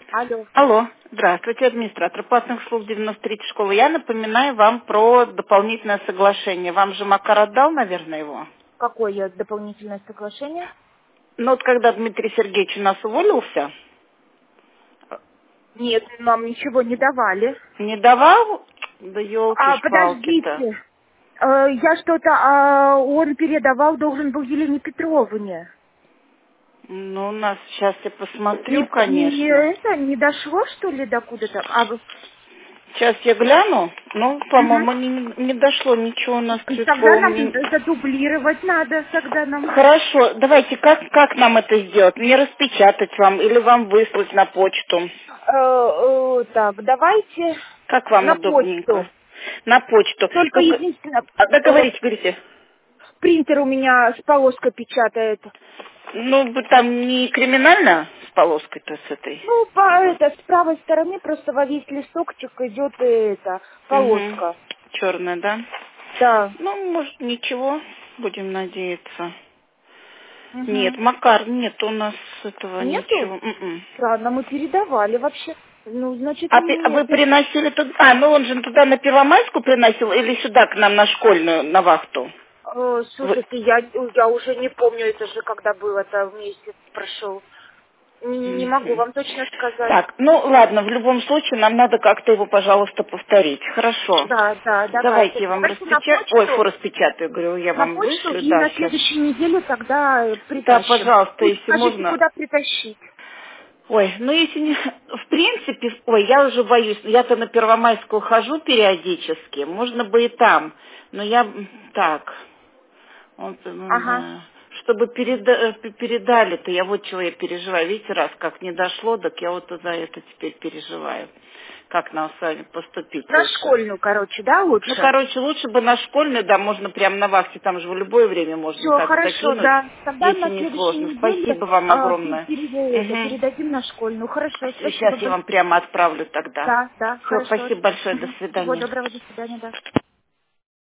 Алло. Алло, здравствуйте, администратор платных услуг 93 школы. Я напоминаю вам про дополнительное соглашение. Вам же Макар отдал, наверное, его? Какое дополнительное соглашение? Ну вот когда Дмитрий Сергеевич у нас уволился, Нет, нам ничего не давали. не давал? Да елки-шпалки-то. Подождите. Я что-то, он передавал, должен был Елене Петровне. Ну, у нас сейчас я Не, посмотрю, не конечно. это, не дошло, что ли, до куда-то? Сейчас я гляну. Ну, Мгм. по-моему, не дошло ничего у нас к Тогда нам телефону. задублировать надо, тогда нам. Хорошо, давайте, как нам это сделать? Мне распечатать вам или вам выслать на почту? Так, давайте Как вам на удобненько? почту. На почту. Только Только... единственное, Говорите. принтер у меня с полоской печатает. Ну, там не криминально с полоской-то с этой? Ну, с правой стороны просто во весь листочек идет Угу. полоска. Черная, да? Да. Ну, может, ничего, будем надеяться. Нет, Угу. Макар, нет у нас этого Нету? ничего. М-м. Странно, мы передавали вообще. Ну, значит, А вы нет. приносили туда... ну он же туда на Первомайскую приносил или сюда к нам на школьную, на вахту? Вы- Слушайте, я уже не помню, это же когда было-то месяц прошел. Не могу Мгм. вам точно сказать. Так, ну ладно, в любом случае нам надо как-то его, пожалуйста, повторить. Хорошо. Да, да, Давайте давайте. я вам Давайте на распечатаю. Ой, почту. распечатаю, говорю, я На вам почту вышлю, и да, на сейчас. следующей неделе тогда Да, притащим. пожалуйста, И если скажите, можно. куда притащить. Ой, ну если не... В принципе, я уже боюсь. Я-то на Первомайскую хожу периодически. Можно бы и там. Но я... Так. Ага. Да. Чтобы передали-то, я вот чего я переживаю. Видите, раз как не дошло, так я вот за это теперь переживаю. Как нам с вами поступить На лучше? школьную, короче, да, Ну, лучше? короче, лучше бы на школьную, да, можно прямо на вахте, там же в любое время можно Все, так хорошо, закинуть, да. Тогда если на не следующей сложно. неделе Спасибо вам огромное. Угу. передадим на школьную. Хорошо, спасибо Сейчас я большое. вам прямо отправлю тогда. Да, да, Все, хорошо. спасибо большое, до Мгм. Всего свидания. доброго, до свидания, да.